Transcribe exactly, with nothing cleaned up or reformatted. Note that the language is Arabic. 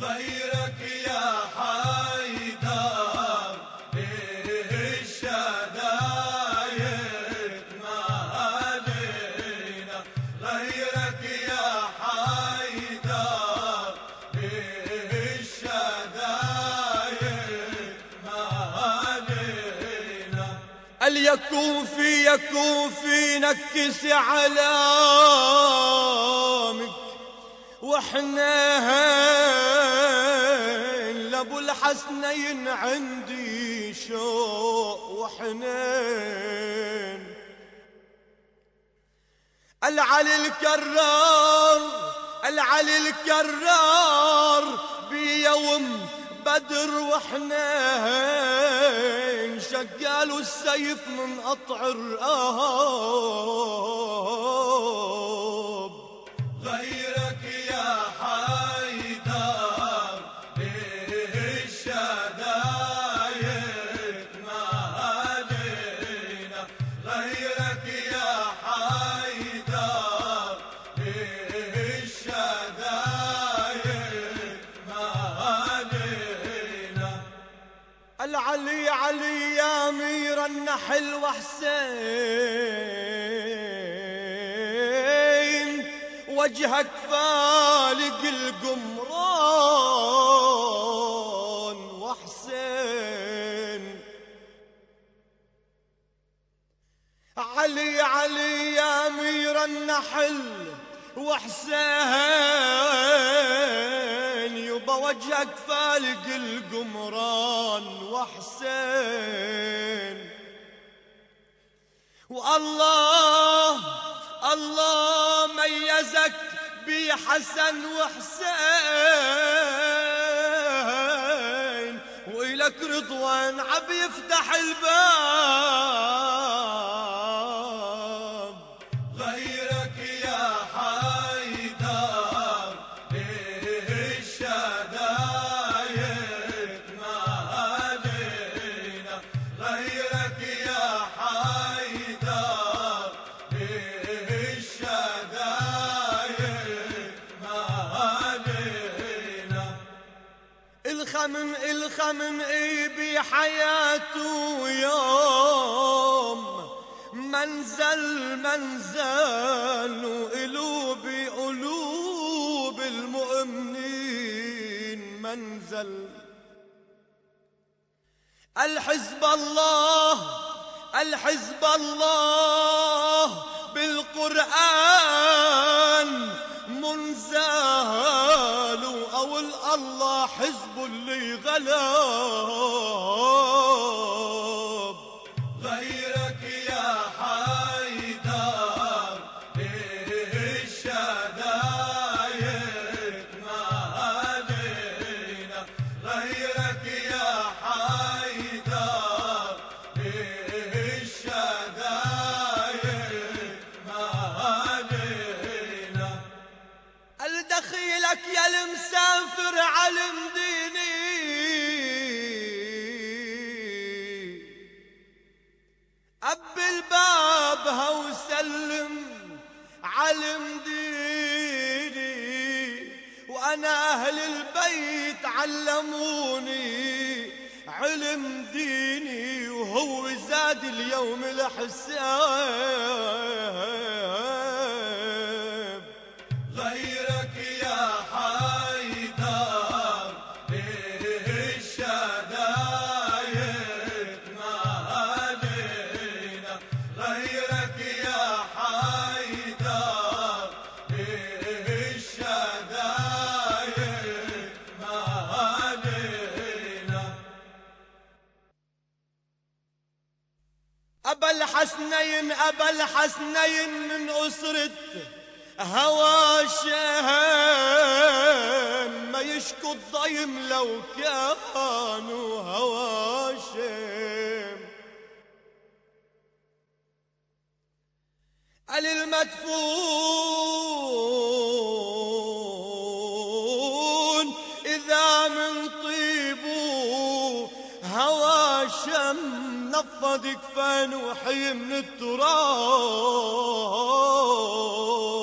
غيرك يا حيدر الشدايد ما علينا، غيرك يا حيدر الشدايد ما علينا. اليكوفي يكوفي نكس علامك واحنا هين لابو الحسنين عندي شوق وحنين. العلي الكرار العلي الكرار بيوم بدر واحنا هين شقالوا السيف من قطع الرهاب. غيرك يا حيدر الشدايد ما علينا، غيرك يا حيدر الشدايد ما علينا. العلي علي يا امير النحل وحسين وجهك فالق القمران وحسين. علي علي يا امير النحل وحسين يبا وجهك فالق القمران وحسين. والله الله ميزك بحسن وحسين وإلك رضوان عب يفتح الباب. غيرك يا حيدر الشدايد ما علينا، غيرك يا حيدر الشدايد ما علينا. الخمن الخمن اي بحياته يوم منزل منزل وقلوب قلوب المؤمنين منزل. الحزب الله الحزب الله بالقرآن منزال أو الله حزب اللي غلب. غيرك يا حيدر الشدايد ما علينا، غيرك يا حيدر الشدايد ما علينا. الدخيلك يا المسافر علم ديني أب البابها وسلم علم ديني. وأنا أهل البيت علموني علم ديني وهو زاد اليوم الحساب. غيرك يا حيدر الشدايد ما علينا، غيرك يا حيدر الشدايد ما علينا. أبا الحسنين أبا الحسنين من أسرة هوى شهم ما يشكو الضيم لو كانوا هوى شهم. علي المدفون إذا من طيبه هوى شم نفض كفان وحي من التراب.